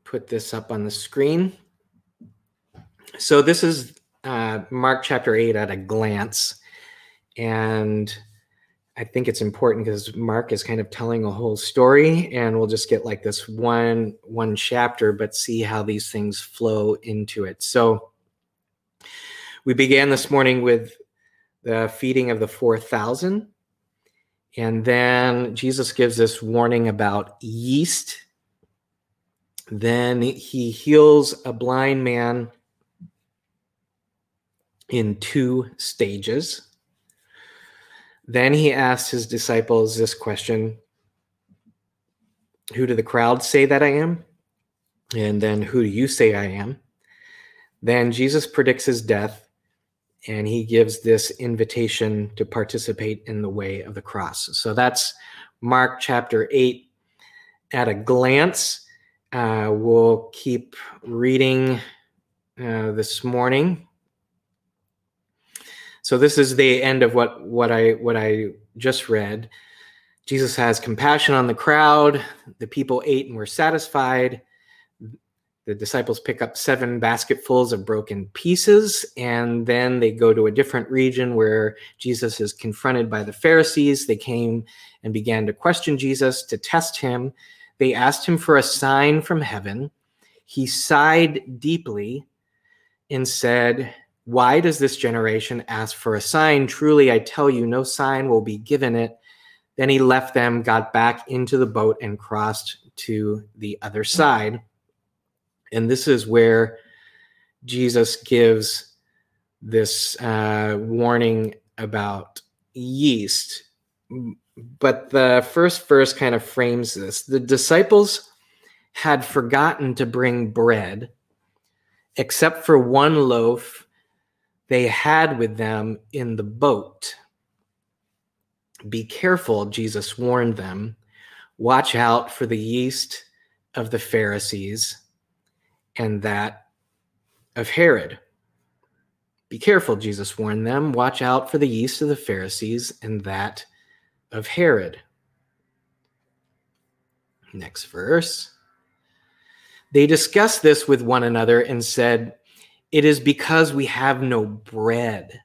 put this up on the screen. So this is Mark chapter 8 at a glance. And I think it's important because Mark is kind of telling a whole story, and we'll just get like this one chapter, but see how these things flow into it. So we began this morning with the feeding of the 4,000. And then Jesus gives this warning about yeast. Then he heals a blind man in 2 stages. Then he asks his disciples this question: who do the crowd say that I am? And then who do you say I am? Then Jesus predicts his death, and he gives this invitation to participate in the way of the cross. So that's Mark chapter 8 at a glance. We'll keep reading this morning. So this is the end of what I just read. Jesus has compassion on the crowd. The people ate and were satisfied. The disciples pick up 7 basketfuls of broken pieces, and then they go to a different region where Jesus is confronted by the Pharisees. They came and began to question Jesus, to test him. They asked him for a sign from heaven. He sighed deeply and said, "Why does this generation ask for a sign? Truly, I tell you, no sign will be given it." Then he left them, got back into the boat, and crossed to the other side. And this is where Jesus gives this warning about yeast. But the first verse kind of frames this. The disciples had forgotten to bring bread, except for 1 loaf they had with them in the boat. Be careful, Jesus warned them. Watch out for the yeast of the Pharisees and that of Herod. Be careful, Jesus warned them. Watch out for the yeast of the Pharisees and that of Herod. Next verse. They discussed this with one another and said, "It is because we have no bread."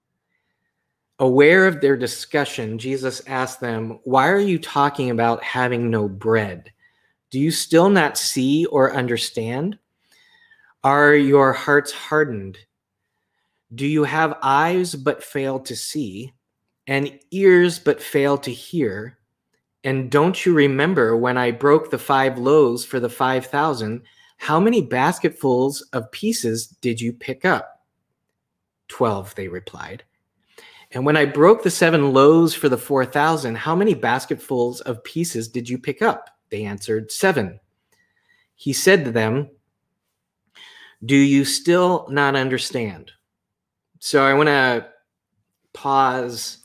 Aware of their discussion, Jesus asked them, "Why are you talking about having no bread? Do you still not see or understand? Are your hearts hardened? Do you have eyes but fail to see, and ears but fail to hear? And don't you remember when I broke the 5 loaves for the 5,000? How many basketfuls of pieces did you pick up?" 12, they replied. "And when I broke the 7 loaves for the 4,000, how many basketfuls of pieces did you pick up?" They answered, 7. He said to them, "Do you still not understand?" So I want to pause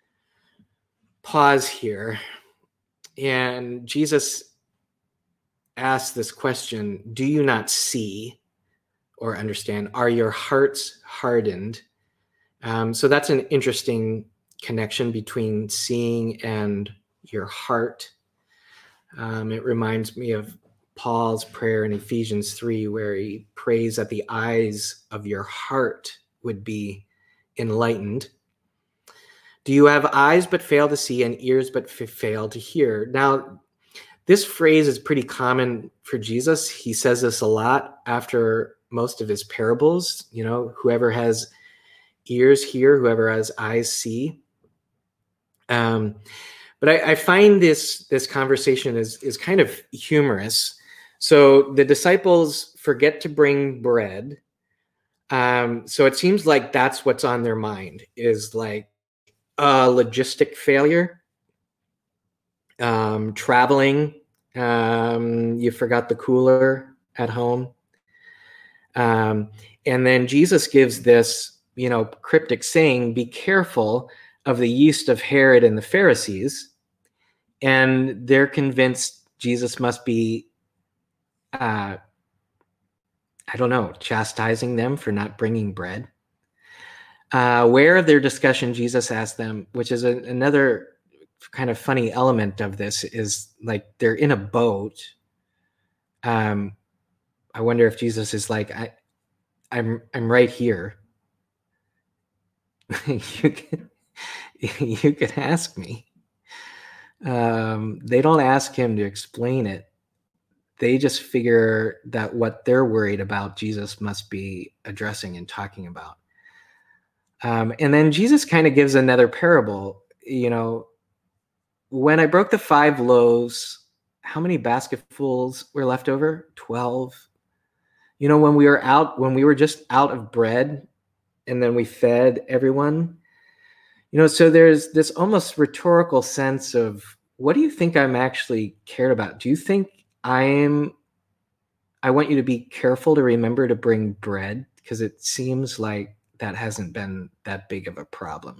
here. And Jesus asked this question: do you not see or understand? Are your hearts hardened? So that's an interesting connection between seeing and your heart. It reminds me of Paul's prayer in Ephesians 3, where he prays that the eyes of your heart would be enlightened. Do you have eyes but fail to see and ears but fail to hear? Now, this phrase is pretty common for Jesus. He says this a lot after most of his parables. You know, whoever has ears hear, whoever has eyes see. But I find this conversation is kind of humorous. So the disciples forget to bring bread. So it seems like that's what's on their mind, is like a logistic failure, traveling, you forgot the cooler at home. And then Jesus gives this, cryptic saying, be careful of the yeast of Herod and the Pharisees. And they're convinced Jesus must be, chastising them for not bringing bread. Aware of their discussion, Jesus asked them, which is another kind of funny element of this, is like they're in a boat. I wonder if Jesus is like, I'm right here. you can ask me. They don't ask him to explain it. They just figure that what they're worried about, Jesus must be addressing and talking about. And then Jesus kind of gives another parable. When I broke the 5 loaves, how many basketfuls were left over? 12. When we were just out of bread, and then we fed everyone. So there's this almost rhetorical sense of, what do you think I'm actually cared about? Do you think I want you to be careful to remember to bring bread? Because it seems like that hasn't been that big of a problem.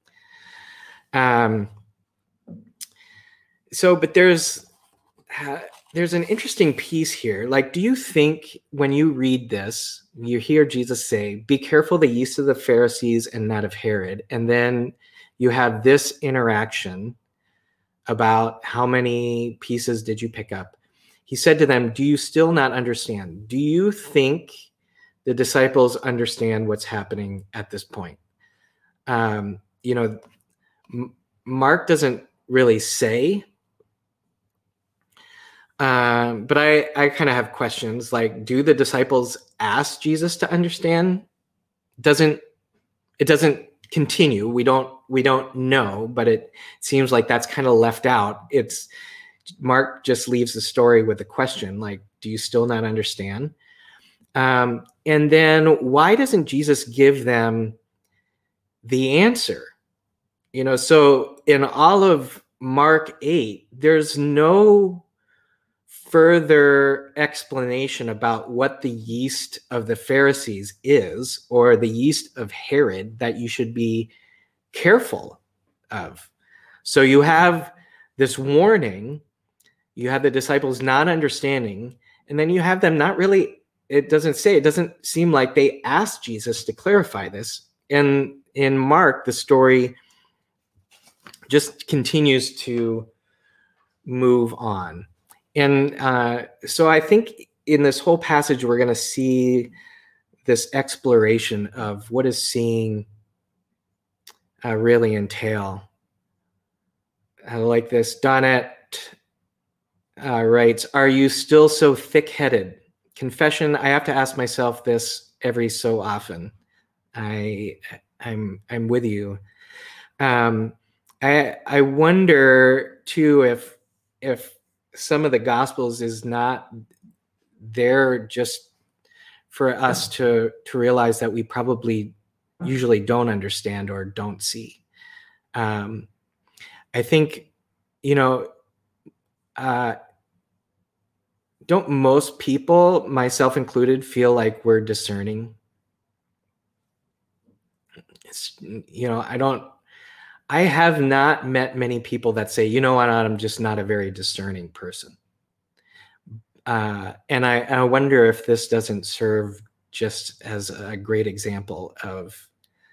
But there's an interesting piece here. Like, do you think when you read this, you hear Jesus say, be careful the yeast of the Pharisees and not of Herod, and then you have this interaction about how many pieces did you pick up? He said to them, do you still not understand? Do you think the disciples understand what's happening at this point? Mark doesn't really say, but I kind of have questions. Like, do the disciples ask Jesus to understand? It doesn't continue. We don't know, but it seems like that's kind of left out. Mark just leaves the story with a question, like, do you still not understand? And then why doesn't Jesus give them the answer? So in all of Mark 8, there's no further explanation about what the yeast of the Pharisees is, or the yeast of Herod that you should be careful of. So you have this warning, you have the disciples not understanding, and then you have them not really, it doesn't seem like they asked Jesus to clarify this. And in Mark, the story just continues to move on. And so I think in this whole passage, we're going to see this exploration of what does seeing really entail. I like this. Donette writes, are you still so thick-headed? Confession, I have to ask myself this every so often. I'm with you. I wonder too if some of the Gospels is not there just for us to realize that we probably usually don't understand or don't see. I think, don't most people, myself included, feel like we're discerning? I have not met many people that say, I'm just not a very discerning person. And I wonder if this doesn't serve just as a great example of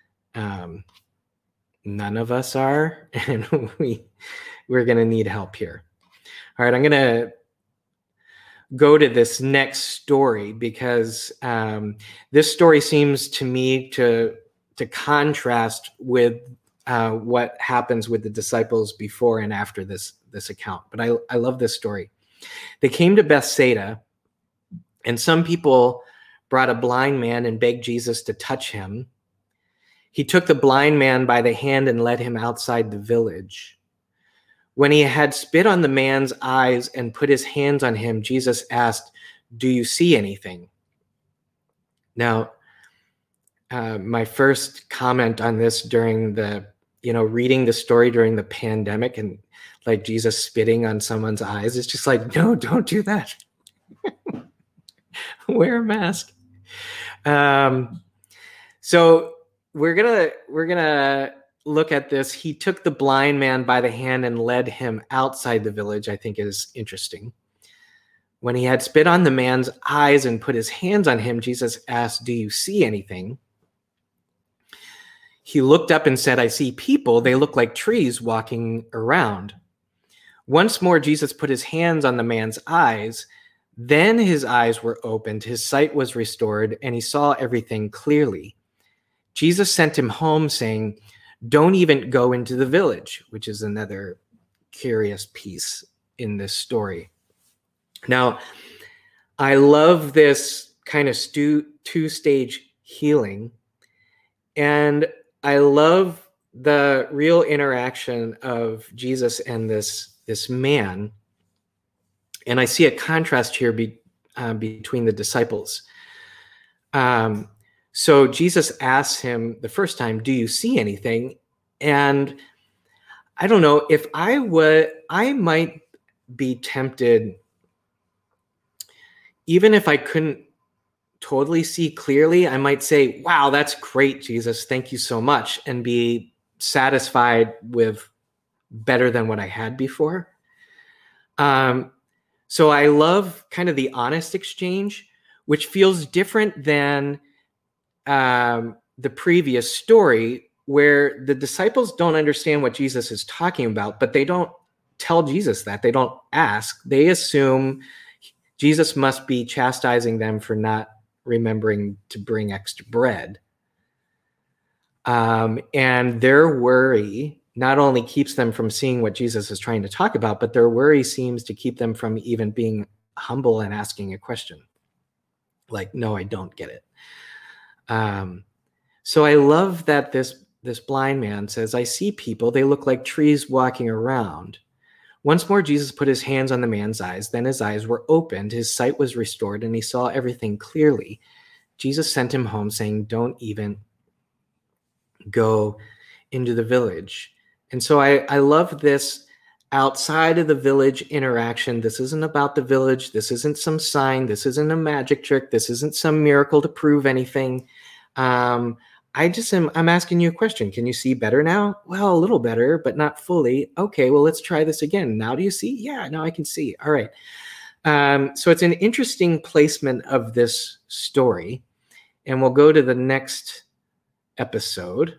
none of us are, and we're going to need help here. All right, I'm going to go to this next story because this story seems to me to contrast with what happens with the disciples before and after this account. But I love this story. They came to Bethsaida, and some people brought a blind man and begged Jesus to touch him. He took the blind man by the hand and led him outside the village. When he had spit on the man's eyes and put his hands on him, Jesus asked, "Do you see anything?" Now, my first comment on this during the, reading the story during the pandemic and like Jesus spitting on someone's eyes, is just like, no, don't do that. Wear a mask. So we're gonna look at this. He took the blind man by the hand and led him outside the village, I think is interesting. When he had spit on the man's eyes and put his hands on him, Jesus asked, "Do you see anything?" He looked up and said, "I see people. They look like trees walking around." Once more, Jesus put his hands on the man's eyes. Then his eyes were opened, his sight was restored, and he saw everything clearly. Jesus sent him home saying, "Don't even go into the village," which is another curious piece in this story. Now, I love this kind of two-stage healing, and I love the real interaction of Jesus and this man. And I see a contrast here between the disciples. So Jesus asks him the first time, "Do you see anything?" And I don't know if I might be tempted, even if I couldn't totally see clearly, I might say, "Wow, that's great, Jesus. Thank you so much," and be satisfied with better than what I had before. So I love kind of the honest exchange, which feels different than the previous story, where the disciples don't understand what Jesus is talking about, but they don't tell Jesus that. They don't ask. They assume Jesus must be chastising them for not remembering to bring extra bread. And their worry not only keeps them from seeing what Jesus is trying to talk about, but their worry seems to keep them from even being humble and asking a question. Like, "No, I don't get it." So I love that this blind man says, "I see people, they look like trees walking around." Once more, Jesus put his hands on the man's eyes. Then his eyes were opened, his sight was restored, and he saw everything clearly. Jesus sent him home saying, "Don't even go into the village." And so I love this outside of the village interaction. This isn't about the village. This isn't some sign. This isn't a magic trick. This isn't some miracle to prove anything. I'm asking you a question. Can you see better now? Well, a little better, but not fully. Okay, well, let's try this again. Now do you see? Yeah, now I can see. All right. So it's an interesting placement of this story. And we'll go to the next episode.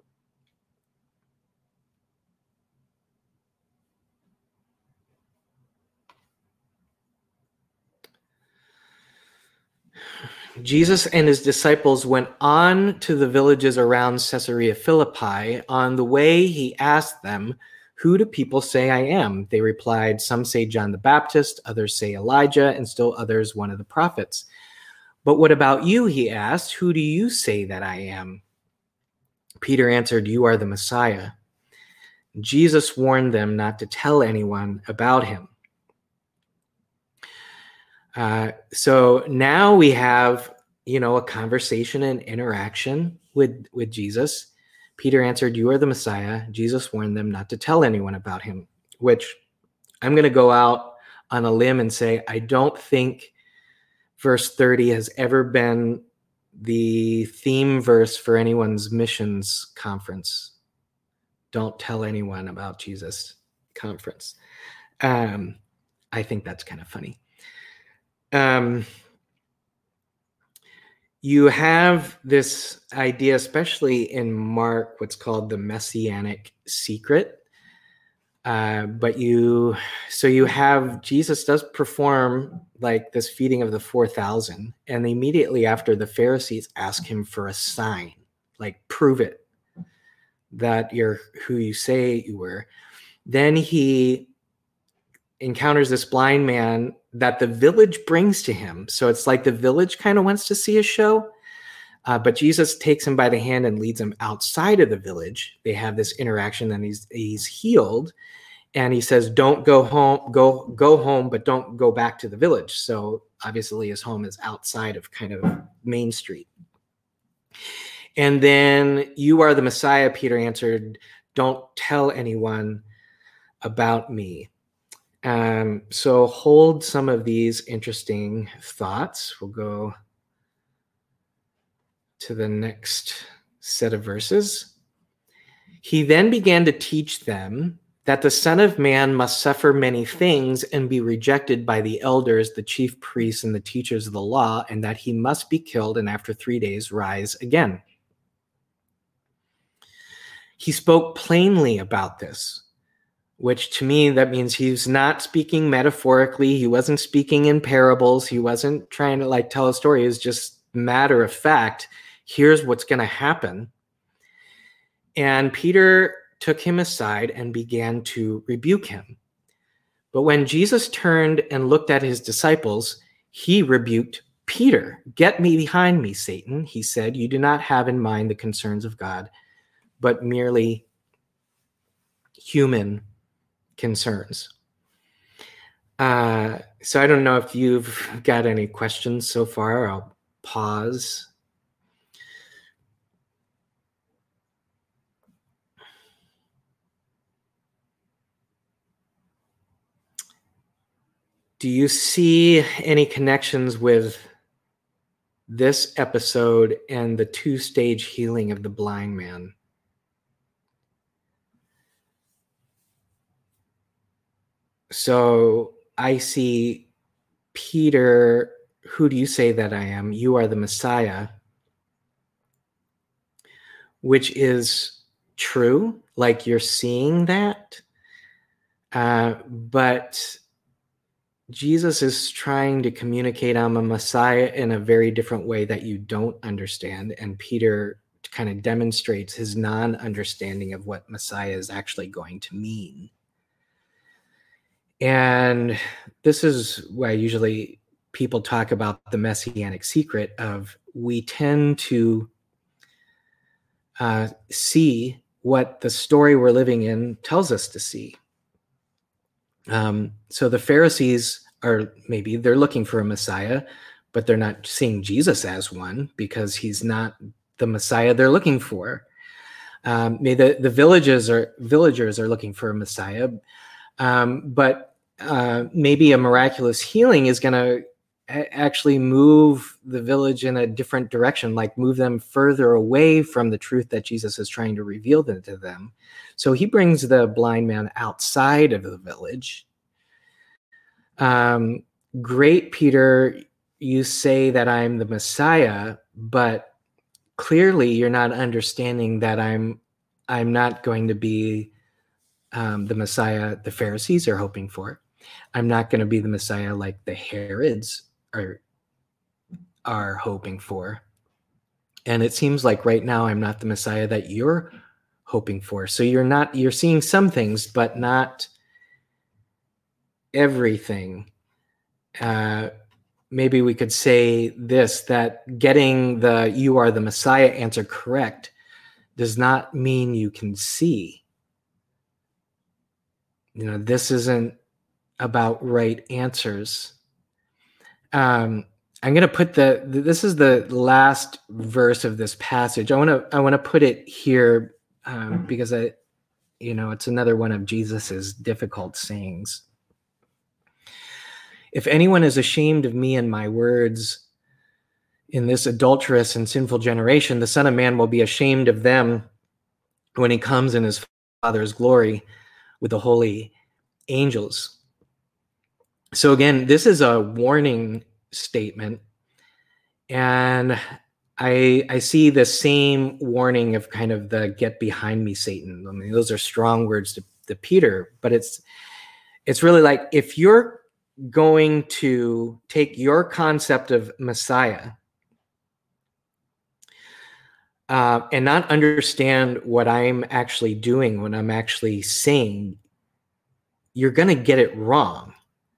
Jesus and his disciples went on to the villages around Caesarea Philippi. On the way, he asked them, "Who do people say I am?" They replied, "Some say John the Baptist, others say Elijah, and still others one of the prophets." "But what about you?" he asked. "Who do you say that I am?" Peter answered, "You are the Messiah." Jesus warned them not to tell anyone about him. So now we have, a conversation and interaction with Jesus. Peter answered, "You are the Messiah." Jesus warned them not to tell anyone about him, which I'm going to go out on a limb and say, I don't think verse 30 has ever been the theme verse for anyone's missions conference. Don't tell anyone about Jesus conference. I think that's kind of funny. You have this idea, especially in Mark, what's called the messianic secret. But you have Jesus does perform like this feeding of the 4,000, and immediately after the Pharisees ask him for a sign, like prove it that you're who you say you were. Then he encounters this blind man that the village brings to him. So it's like the village kind of wants to see a show, but Jesus takes him by the hand and leads him outside of the village. They have this interaction, and he's healed, and he says, "Don't go home, go home, but don't go back to the village." So obviously his home is outside of kind of Main Street. And then, "You are the Messiah," Peter answered. "Don't tell anyone about me." So hold some of these interesting thoughts. We'll go to the next set of verses. He then began to teach them that the Son of Man must suffer many things and be rejected by the elders, the chief priests, and the teachers of the law, and that he must be killed and after 3 days rise again. He spoke plainly about this. which to me, that means he's not speaking metaphorically. He wasn't speaking in parables. He wasn't trying to like tell a story. It's just matter of fact. Here's what's going to happen. And Peter took him aside and began to rebuke him. But when Jesus turned and looked at his disciples, he rebuked Peter. "Get me behind me, Satan," he said. "You do not have in mind the concerns of God, but merely human concerns." So I don't know if you've got any questions so far. I'll pause. Do you see any connections with this episode and the two-stage healing of the blind man? So I see Peter, "Who do you say that I am? You are the Messiah," which is true, like you're seeing that. But Jesus is trying to communicate I'm a Messiah in a very different way that you don't understand. And Peter kind of demonstrates his non-understanding of what Messiah is actually going to mean. And this is why usually people talk about the messianic secret of we tend to see what the story we're living in tells us to see. So the Pharisees they're looking for a Messiah, but they're not seeing Jesus as one because he's not the Messiah they're looking for. Maybe the villagers are looking for a Messiah, but maybe a miraculous healing is going to actually move the village in a different direction, like move them further away from the truth that Jesus is trying to reveal to them. So he brings the blind man outside of the village. Great, Peter, you say that I'm the Messiah, but clearly you're not understanding that I'm not going to be the Messiah the Pharisees are hoping for. I'm not going to be the Messiah like the Herods are hoping for. And it seems like right now I'm not the Messiah that you're hoping for. So you're seeing some things, but not everything. Maybe we could say this, that getting the "you are the Messiah" answer correct does not mean you can see. This isn't about right answers. I'm going to put this is the last verse of this passage. I want to put it here because it's another one of Jesus's difficult sayings. "If anyone is ashamed of me and my words in this adulterous and sinful generation, the Son of Man will be ashamed of them when he comes in his Father's glory with the holy angels." So again, this is a warning statement. And I see the same warning of kind of the "get behind me, Satan." I mean, those are strong words to Peter, but it's really like, if you're going to take your concept of Messiah and not understand what I'm actually doing, what I'm actually saying, you're going to get it wrong.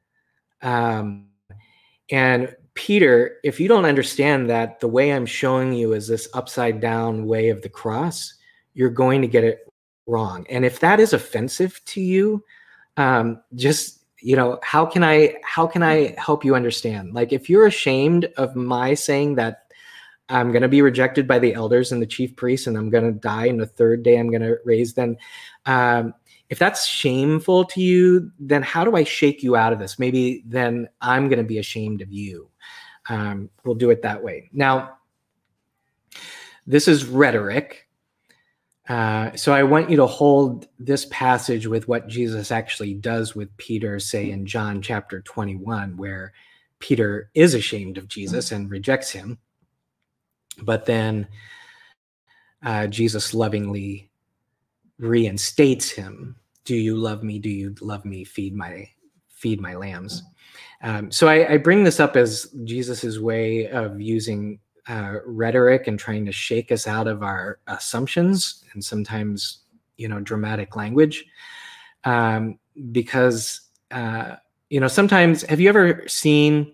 And Peter, if you don't understand that the way I'm showing you is this upside down way of the cross, you're going to get it wrong. And if that is offensive to you, just, how can I help you understand? Like, if you're ashamed of my saying that I'm going to be rejected by the elders and the chief priests, and I'm going to die, and the third day I'm going to raise them, if that's shameful to you, then how do I shake you out of this? Maybe then I'm going to be ashamed of you. We'll do it that way. Now, this is rhetoric. So I want you to hold this passage with what Jesus actually does with Peter, say in John chapter 21, where Peter is ashamed of Jesus and rejects him. But then Jesus lovingly reinstates him do you love me? Do you love me? Feed my lambs. So I bring this up as Jesus's way of using rhetoric and trying to shake us out of our assumptions and sometimes, dramatic language. Because, sometimes, have you ever seen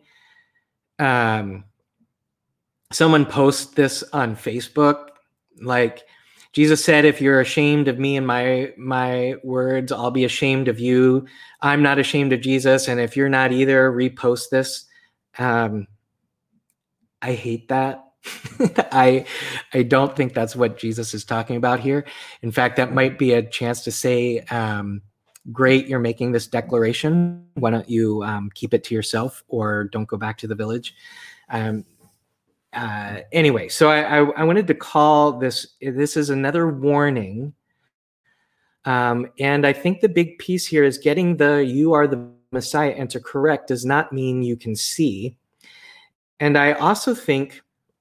someone post this on Facebook? Like, Jesus said, if you're ashamed of me and my words, I'll be ashamed of you. I'm not ashamed of Jesus. And if you're not either, repost this. I hate that. I don't think that's what Jesus is talking about here. In fact, that might be a chance to say, great, you're making this declaration. Why don't you keep it to yourself or don't go back to the village? Anyway, so I wanted to call this is another warning. And I think the big piece here is getting the "you are the Messiah" answer correct does not mean you can see. And I also think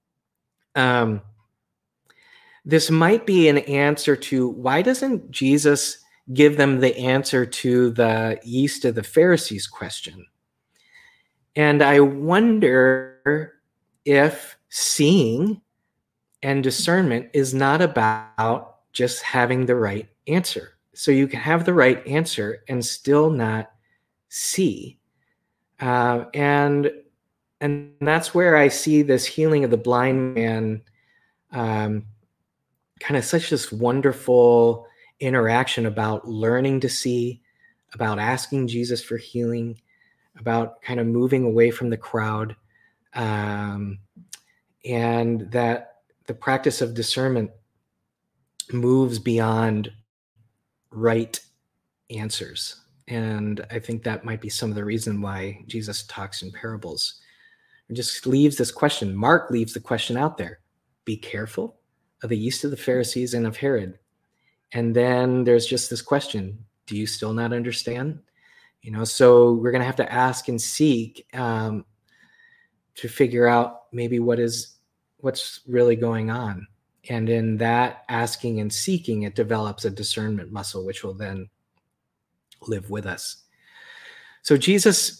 this might be an answer to why doesn't Jesus give them the answer to the yeast of the Pharisees question? And I wonder if seeing and discernment is not about just having the right answer. So you can have the right answer and still not see. And that's where I see this healing of the blind man, kind of such this wonderful interaction about learning to see, about asking Jesus for healing, about kind of moving away from the crowd, and that the practice of discernment moves beyond right answers. And I think that might be some of the reason why Jesus talks in parables. It just leaves this question. Mark leaves the question out there. Be careful of the yeast of the Pharisees and of Herod. And then there's just this question. Do you still not understand? So we're going to have to ask and seek to figure out maybe what's really going on. And in that asking and seeking, it develops a discernment muscle, which will then live with us. So Jesus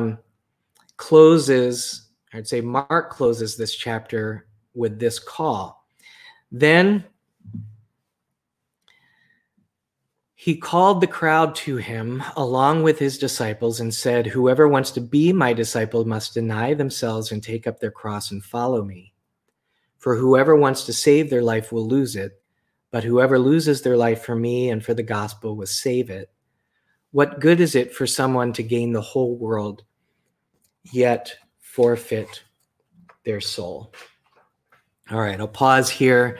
closes, I'd say Mark closes this chapter with this call. Then he called the crowd to him along with his disciples and said, whoever wants to be my disciple must deny themselves and take up their cross and follow me. For whoever wants to save their life will lose it, but whoever loses their life for me and for the gospel will save it. What good is it for someone to gain the whole world, yet forfeit their soul? All right, I'll pause here.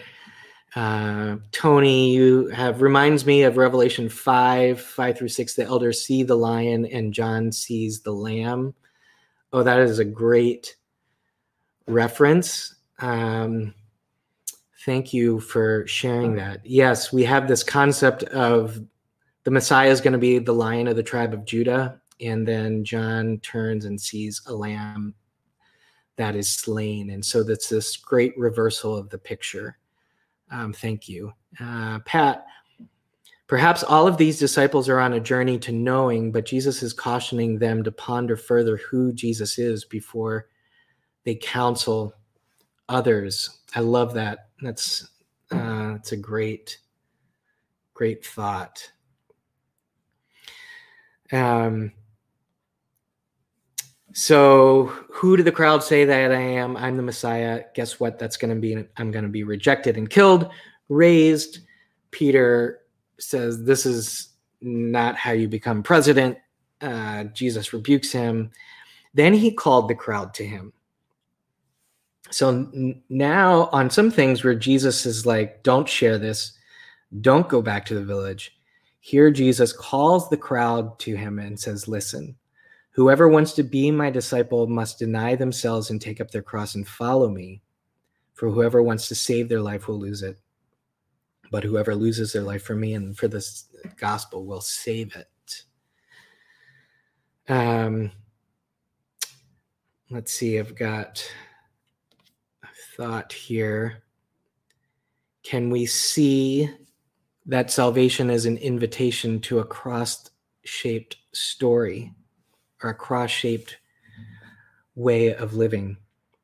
Tony, reminds me of Revelation 5:5-6. The elders see the lion and John sees the lamb. Oh, that is a great reference. Thank you for sharing that. Yes, we have this concept of the Messiah is going to be the Lion of the tribe of Judah, and then John turns and sees a lamb that is slain. And so that's this great reversal of the picture. Thank you. Pat, perhaps all of these disciples are on a journey to knowing, but Jesus is cautioning them to ponder further who Jesus is before they counsel others. I love that. That's a great thought. So who did the crowd say that I am? I'm the Messiah. Guess what? I'm going to be rejected and killed, raised. Peter says, this is not how you become president. Jesus rebukes him. Then he called the crowd to him. So now on some things where Jesus is like, don't share this, don't go back to the village. Here Jesus calls the crowd to him and says, listen, whoever wants to be my disciple must deny themselves and take up their cross and follow me. For whoever wants to save their life will lose it. But whoever loses their life for me and for this gospel will save it. Let's see, I've got a thought here. Can we see that salvation is an invitation to a cross-shaped story, or a cross-shaped way of living.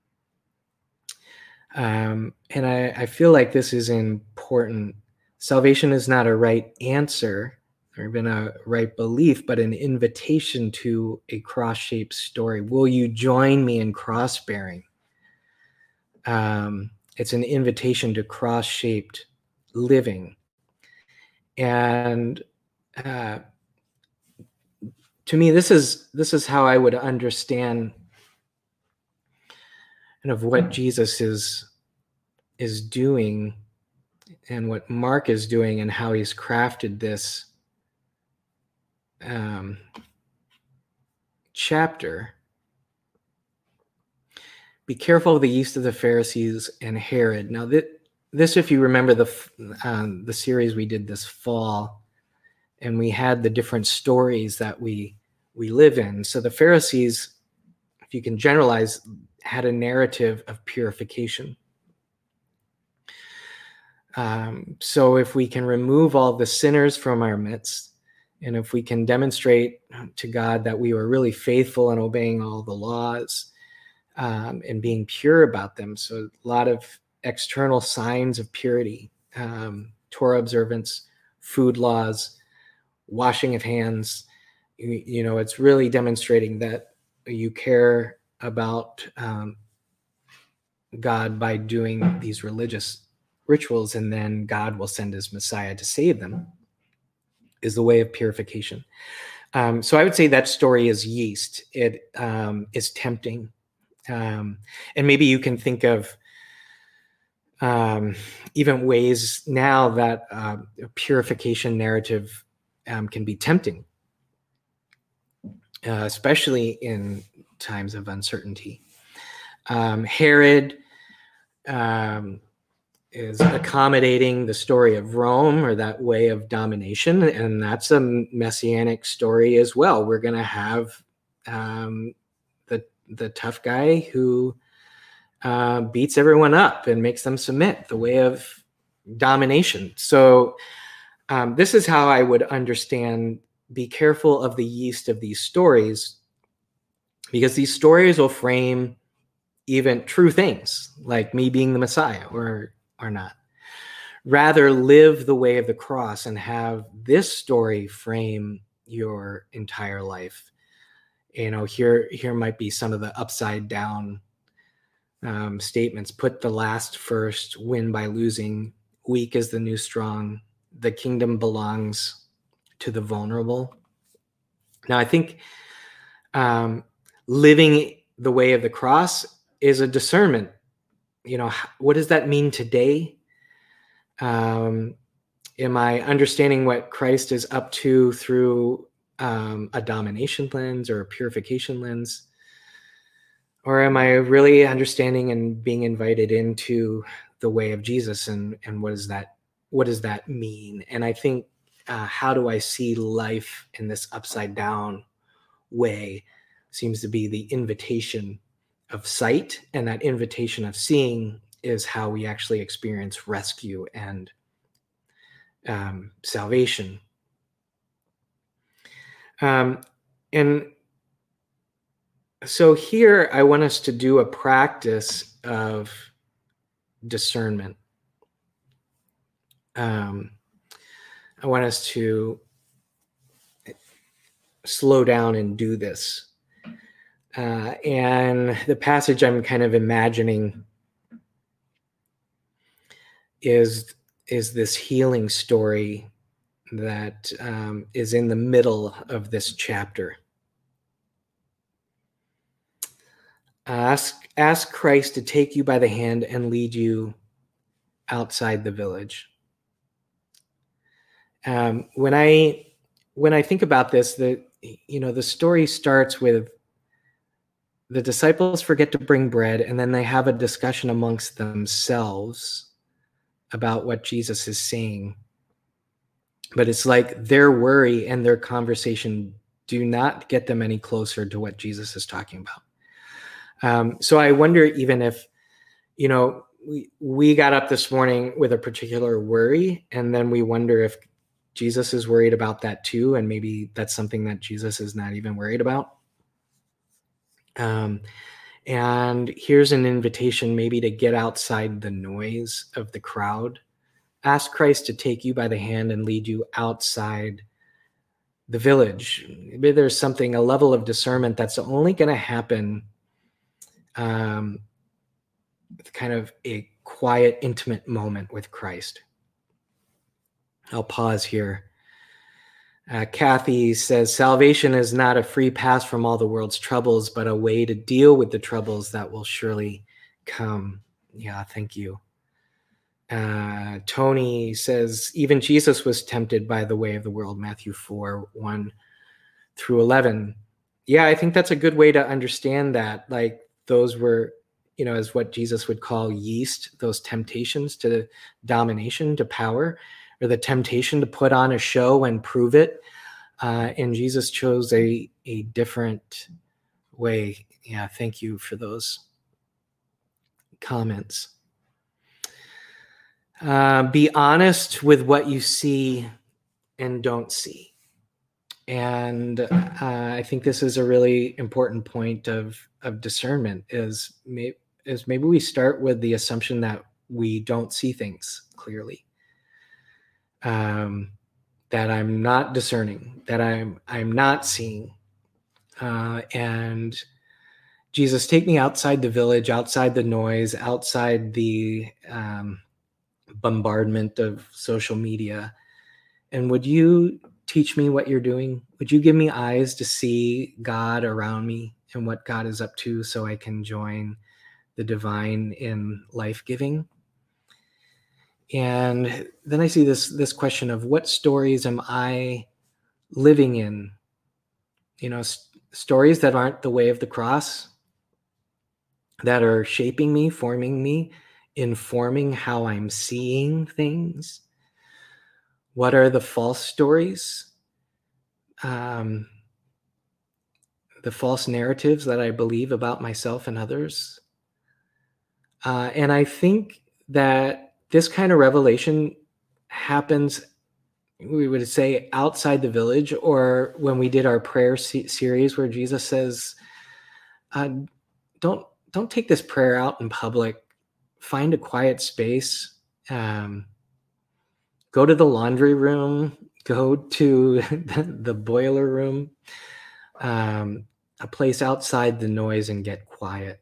And I feel like this is important. Salvation is not a right answer or even a right belief, but an invitation to a cross-shaped story. Will you join me in cross-bearing? It's an invitation to cross-shaped living. And to me, this is how I would understand kind of what Jesus is doing and what Mark is doing and how he's crafted this chapter. Be careful of the yeast of the Pharisees and Herod. Now, this, if you remember the series we did this fall, and we had the different stories that we live in. So the Pharisees, if you can generalize, had a narrative of purification. So if we can remove all the sinners from our midst, and if we can demonstrate to God that we were really faithful in obeying all the laws, and being pure about them. So a lot of external signs of purity, Torah observance, food laws, washing of hands. You know, it's really demonstrating that you care about God by doing these religious rituals, and then God will send his Messiah to save them, is the way of purification. So I would say that story is yeast. It is tempting. And maybe you can think of even ways now that a purification narrative can be tempting, especially in times of uncertainty. Herod is accommodating the story of Rome, or that way of domination, and that's a messianic story as well. We're going to have the tough guy who beats everyone up and makes them submit, the way of domination. So this is how I would understand, be careful of the yeast of these stories, because these stories will frame even true things, like me being the Messiah or not. Rather, live the way of the cross and have this story frame your entire life. You know, here might be some of the upside down statements. Put the last first, win by losing, weak is the new strong, the kingdom belongs to the vulnerable. Now, I think living the way of the cross is a discernment. You know, what does that mean today? Am I understanding what Christ is up to through a domination lens or a purification lens? Or am I really understanding and being invited into the way of Jesus, and what does that mean? And I think how do I see life in this upside down way seems to be the invitation of sight, and that invitation of seeing is how we actually experience rescue and salvation. And so here I want us to do a practice of discernment. I want us to slow down and do this. And the passage I'm kind of imagining is this healing story that is in the middle of this chapter. Ask Christ to take you by the hand and lead you outside the village. When I think about this, the story starts with the disciples forget to bring bread, and then they have a discussion amongst themselves about what Jesus is saying. But it's like their worry and their conversation do not get them any closer to what Jesus is talking about. So I wonder even if, we got up this morning with a particular worry, and then we wonder if Jesus is worried about that too, and maybe that's something that Jesus is not even worried about. And here's an invitation maybe to get outside the noise of the crowd. Ask Christ to take you by the hand and lead you outside the village. Maybe there's something, a level of discernment that's only going to happen kind of a quiet, intimate moment with Christ. I'll pause here. Kathy says, salvation is not a free pass from all the world's troubles, but a way to deal with the troubles that will surely come. Yeah, thank you. Tony says, even Jesus was tempted by the way of the world, Matthew 4, 1 through 11. Yeah, I think that's a good way to understand that. Like those were, as what Jesus would call yeast, those temptations to domination, to power, or the temptation to put on a show and prove it. And Jesus chose a different way. Yeah, thank you for those comments. Be honest with what you see and don't see. And I think this is a really important point of discernment is maybe we start with the assumption that we don't see things clearly. That I'm not discerning, that I'm not seeing. And Jesus, take me outside the village, outside the noise, outside the bombardment of social media. And would you teach me what you're doing? Would you give me eyes to see God around me and what God is up to so I can join the divine in life-giving? And then I see this question of what stories am I living in? Stories that aren't the way of the cross, that are shaping me, forming me, informing how I'm seeing things. What are the false stories? The false narratives that I believe about myself and others. And I think that this kind of revelation happens, we would say, outside the village, or when we did our prayer series where Jesus says, don't take this prayer out in public. Find a quiet space. Go to the laundry room. Go to the boiler room. A place outside the noise and get quiet.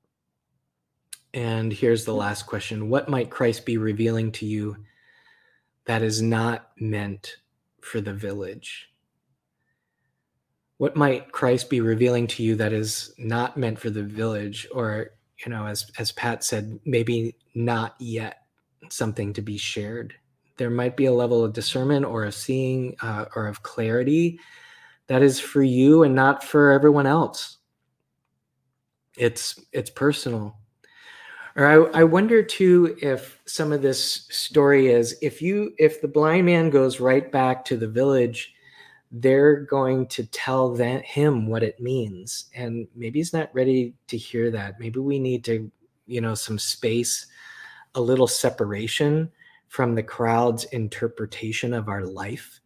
And here's the last question. What might Christ be revealing to you that is not meant for the village? What might Christ be revealing to you that is not meant for the village? Or, as Pat said, maybe not yet something to be shared. There might be a level of discernment or of seeing or of clarity that is for you and not for everyone else. It's personal. Or I wonder too if some of this story is if the blind man goes right back to the village, they're going to tell him what it means, and maybe he's not ready to hear that. Maybe we need to, some space, a little separation from the crowd's interpretation of our life.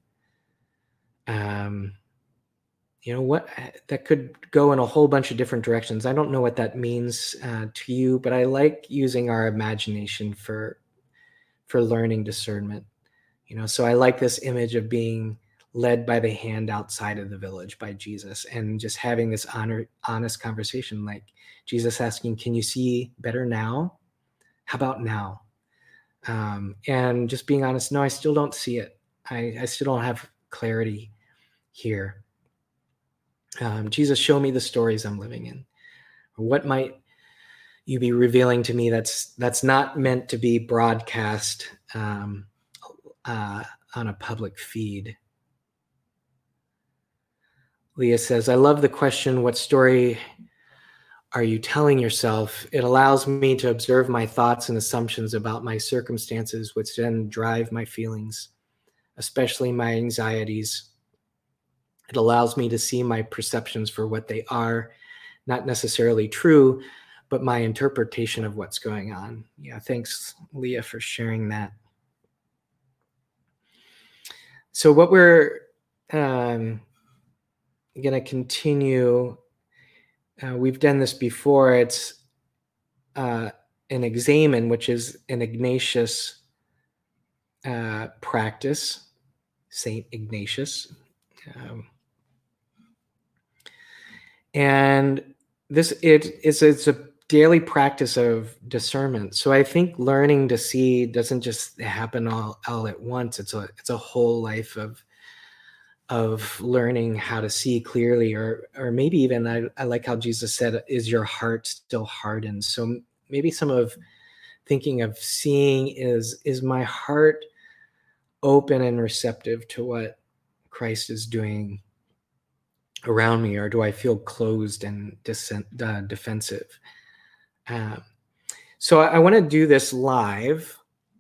What that could go in a whole bunch of different directions. I don't know what that means to you, but I like using our imagination for learning discernment. So I like this image of being led by the hand outside of the village by Jesus and just having this honest conversation, like Jesus asking, can you see better now? How about now? And just being honest, no, I still don't see it. I still don't have clarity here. Jesus, show me the stories I'm living in. What might you be revealing to me that's not meant to be broadcast on a public feed? Leah says, I love the question, what story are you telling yourself? It allows me to observe my thoughts and assumptions about my circumstances, which then drive my feelings, especially my anxieties. It allows me to see my perceptions for what they are, not necessarily true, but my interpretation of what's going on. Yeah, thanks, Leah, for sharing that. So what we're going to continue, we've done this before. It's an examen, which is an Ignatius practice, Saint Ignatius. And it's a daily practice of discernment. So I think learning to see doesn't just happen all at once. It's a whole life of learning how to see clearly, or maybe even I like how Jesus said, "Is your heart still hardened?" So maybe some of thinking of seeing is my heart open and receptive to what Christ is doing around me, or do I feel closed and defensive? So I want to do this live.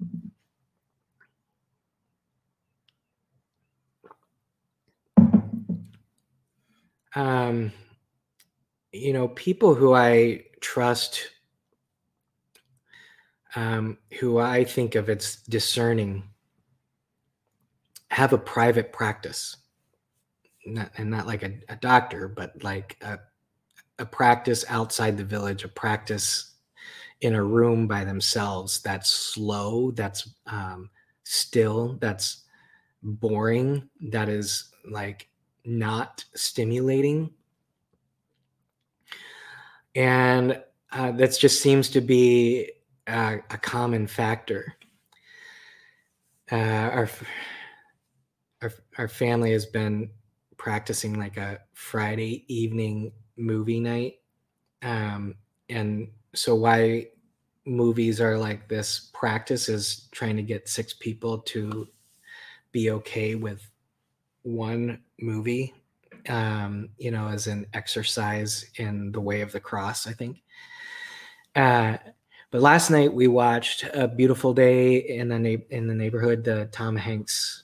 People who I trust, who I think of as discerning, have a private practice, not like a doctor, but like a practice outside the village, a practice in a room by themselves that's slow, that's still, that's boring, that is like not stimulating. And that just seems to be a common factor. Our family has been practicing like a Friday evening movie night. And so why movies are like this practice is trying to get 6 people to be okay with one movie, as an exercise in the way of the cross, I think. But last night we watched A Beautiful Day in the Neighborhood, the Tom Hanks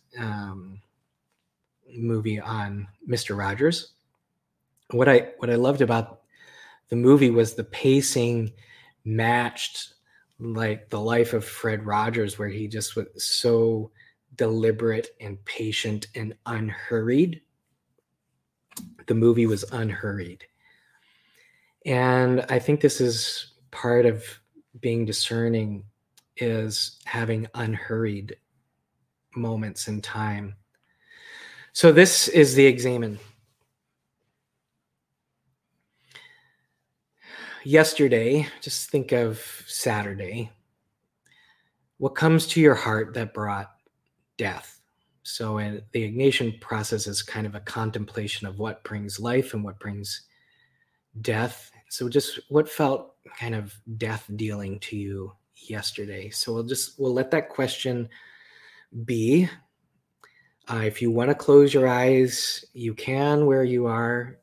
movie on Mr. Rogers. What I loved about the movie was the pacing matched like the life of Fred Rogers, where he just was so deliberate and patient and unhurried. The movie was unhurried. And I think this is part of being discerning, is having unhurried moments in time. So this is the examen. Yesterday, just think of Saturday. What comes to your heart that brought death? So the Ignatian process is kind of a contemplation of what brings life and what brings death. So just what felt kind of death dealing to you yesterday? So we'll let that question be. If you want to close your eyes, you can where you are.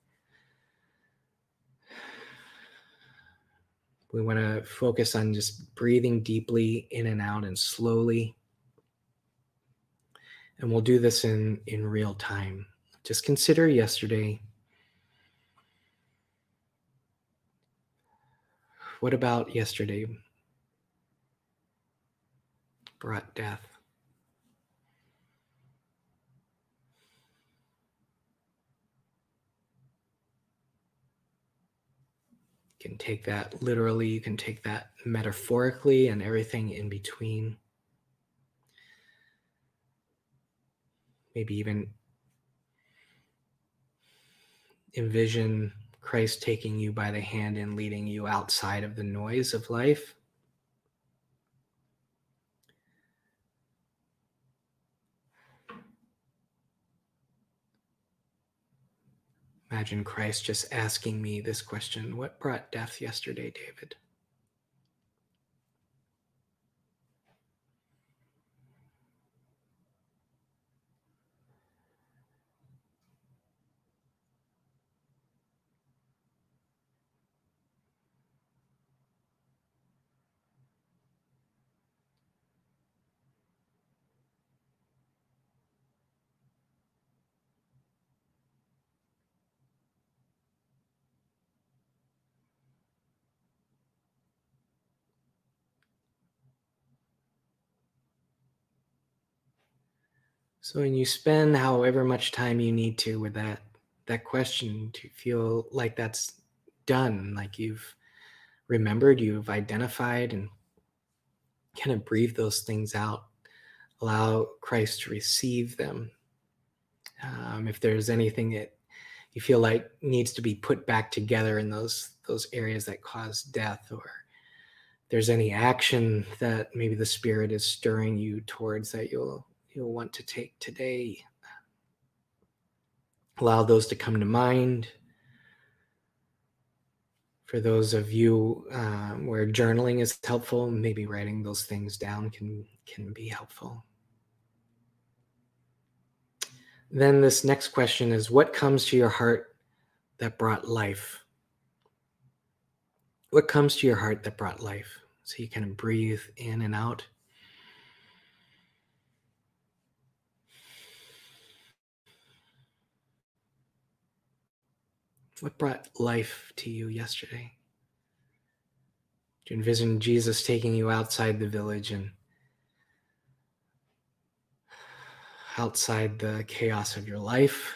We want to focus on just breathing deeply in and out and slowly. And we'll do this in real time. Just consider yesterday. What about yesterday brought death? You can take that literally, you can take that metaphorically, and everything in between. Maybe even envision Christ taking you by the hand and leading you outside of the noise of life. Imagine Christ just asking me this question: what brought death yesterday, David? So when you spend however much time you need to with that question, to feel like that's done, like you've remembered, you've identified, and kind of breathe those things out. Allow Christ to receive them. If there's anything that you feel like needs to be put back together in those areas that cause death, or there's any action that maybe the Spirit is stirring you towards that you'll want to take today, allow those to come to mind. For those of you where journaling is helpful, maybe writing those things down can be helpful. Then this next question is, what comes to your heart that brought life? What comes to your heart that brought life? So you kind of breathe in and out. What brought life to you yesterday? Do you envision Jesus taking you outside the village and outside the chaos of your life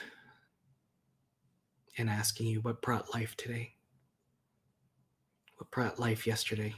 and asking you, what brought life today? What brought life yesterday?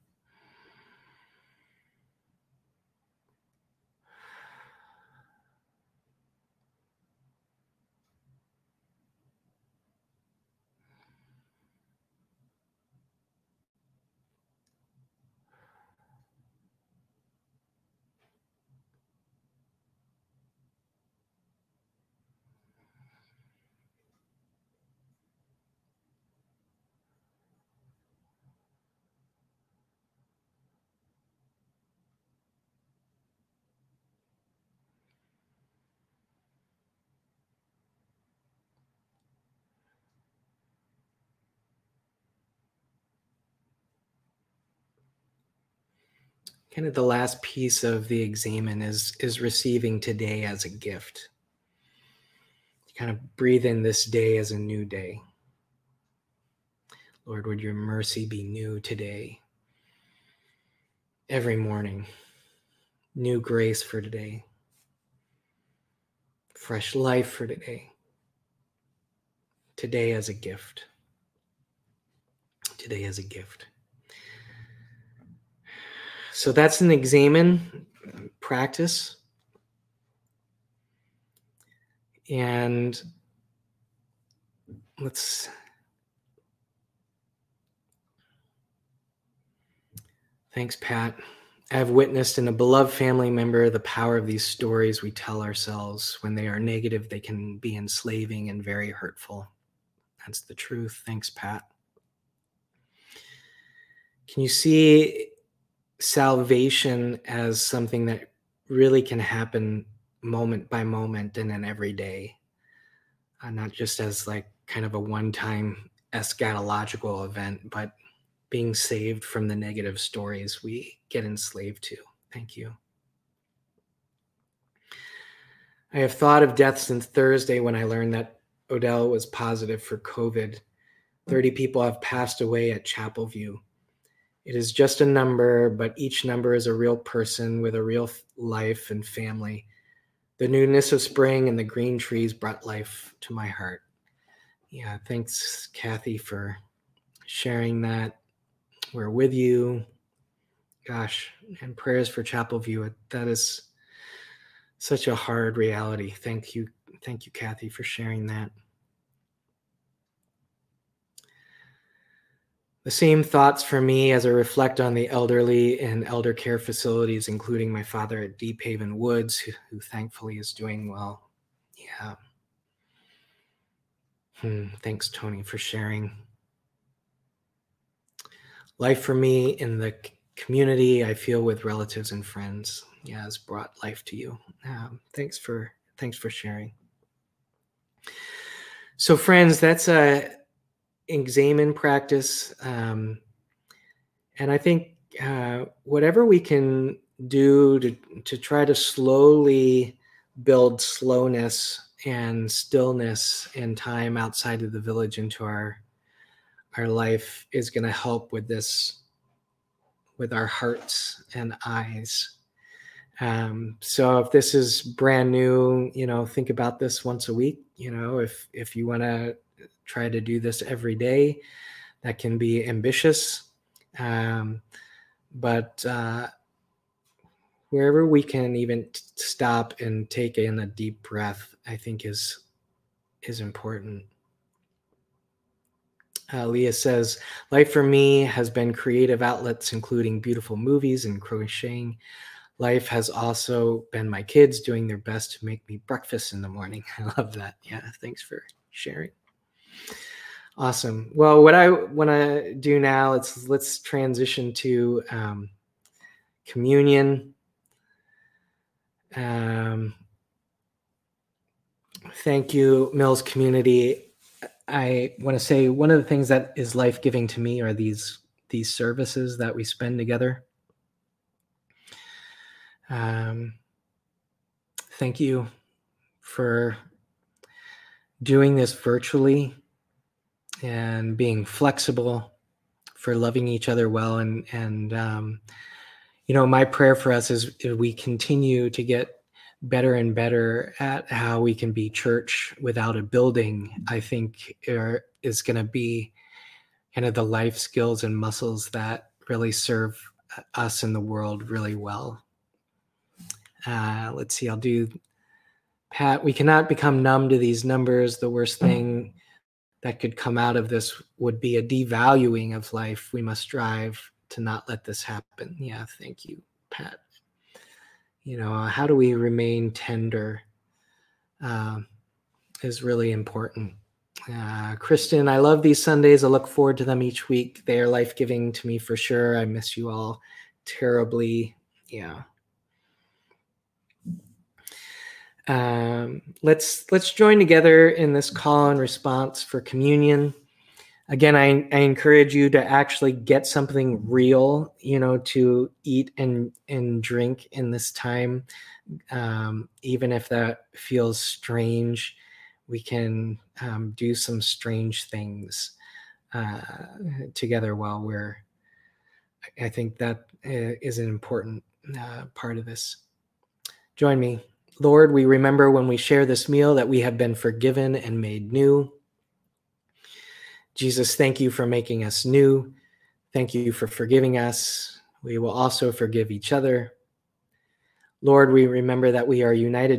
Kind of the last piece of the examen is receiving today as a gift. You kind of breathe in this day as a new day. Lord, would your mercy be new today? Every morning, new grace for today, fresh life for today. Today as a gift. Today as a gift. So that's an examen practice. And thanks, Pat. I have witnessed in a beloved family member the power of these stories we tell ourselves. When they are negative, they can be enslaving and very hurtful. That's the truth. Thanks, Pat. Can you see salvation as something that really can happen moment by moment and then every day? Not just as like kind of a one-time eschatological event, but being saved from the negative stories we get enslaved to. Thank you. I have thought of death since Thursday when I learned that Odell was positive for COVID. 30 people have passed away at Chapel View. It is just a number, but each number is a real person with a real life and family. The newness of spring and the green trees brought life to my heart. Yeah, thanks, Kathy, for sharing that. We're with you. Gosh, and prayers for Chapel View. That is such a hard reality. Thank you, Kathy, for sharing that. The same thoughts for me as I reflect on the elderly and elder care facilities, including my father at Deep Haven Woods, who thankfully is doing well. Yeah. Thanks, Tony, for sharing. Life for me in the community I feel with relatives and friends, yeah, has brought life to you. Thanks for sharing. So, friends, that's a examen practice, and I think whatever we can do to try to slowly build slowness and stillness and time outside of the village into our life is going to help with this, with our hearts and eyes. So if this is brand new, think about this once a week. If you want to try to do this every day, that can be ambitious. But wherever we can even stop and take in a deep breath, I think is important. Leah says, life for me has been creative outlets, including beautiful movies and crocheting. Life has also been my kids doing their best to make me breakfast in the morning. I love that. Yeah, thanks for sharing. Awesome. Well, what I want to do now, let's transition to communion. Thank you, Mills community. I want to say one of the things that is life-giving to me are these services that we spend together. Thank you for doing this virtually and being flexible, for loving each other well. And my prayer for us is we continue to get better and better at how we can be church without a building. I think is going to be kind of the life skills and muscles that really serve us in the world really well. Let's see, I'll do Pat. We cannot become numb to these numbers. The worst thing that could come out of this would be a devaluing of life. We must strive to not let this happen. Yeah, thank you, Pat. How do we remain tender is really important. Kristen, I love these Sundays. I look forward to them each week. They are life-giving to me for sure. I miss you all terribly. Yeah. Let's join together in this call and response for communion. Again, I encourage you to actually get something real, to eat and drink in this time. Even if that feels strange, we can do some strange things together while I think that is an important part of this. Join me. Lord, we remember when we share this meal that we have been forgiven and made new. Jesus, thank you for making us new. Thank you for forgiving us. We will also forgive each other. Lord, we remember that we are united